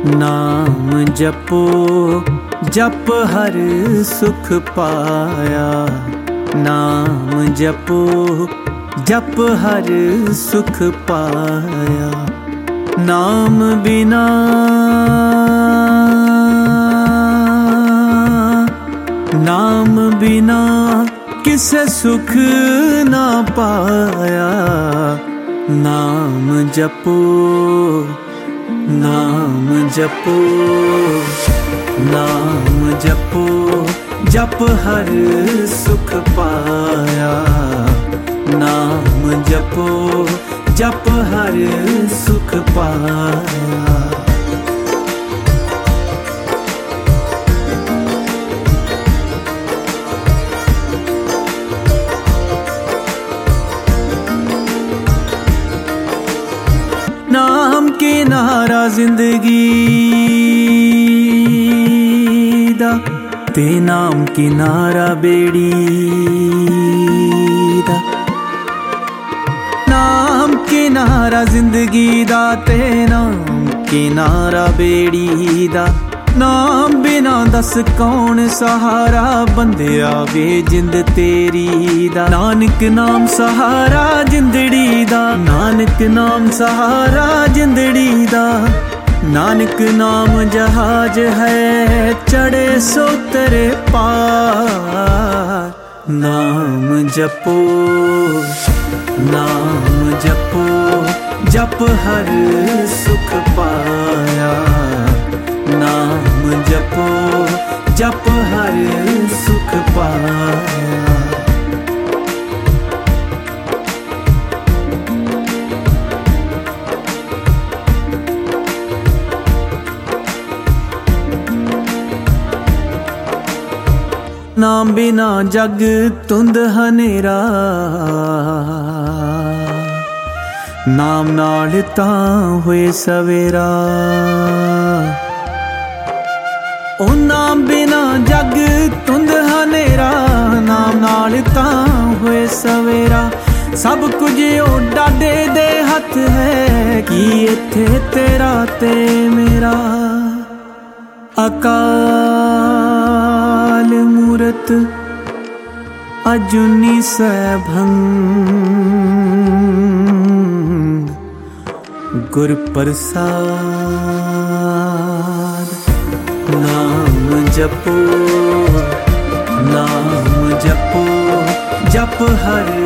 नाम जपो जप हर सुख पाया। नाम जपो जप हर सुख पाया। नाम बिना किसे सुख ना पाया। नाम जपो नाम जपो नाम जपो जप हर सुख पाया। नाम जपो जप हर सुख पाया। नाम किनारा जिंदगी दा ते नाम किनारा बेड़ी दा। नाम किनारा जिंदगी दा ते नाम किनारा बेड़ी दा। नाम बिना दस कौन सहारा बंदिया वे जिंद तेरी दा। नानक नाम सहारा जिंदड़ी दा। नानक नाम सहारा जिंदड़ी दा। नानक नाम जहाज है चढ़े सो तेरे पार। नाम जपो नाम जपो जप हर सुख पाया। नाम जपो जप हर सुख पाया। नाम बिना जग तुंद हनेरा। नाम नाल तां होए सवेरा। ओ नाम बिना जग तुंद हनेरा। नाम नाल तां होए सवेरा। सब कुछ ओ डाडे दे हथ है कि इत्थे तेरा ते मेरा। अकाल मूरत अजुनी सैभंग गुर प्रसाद। नाम जपो नाम जपो जप हर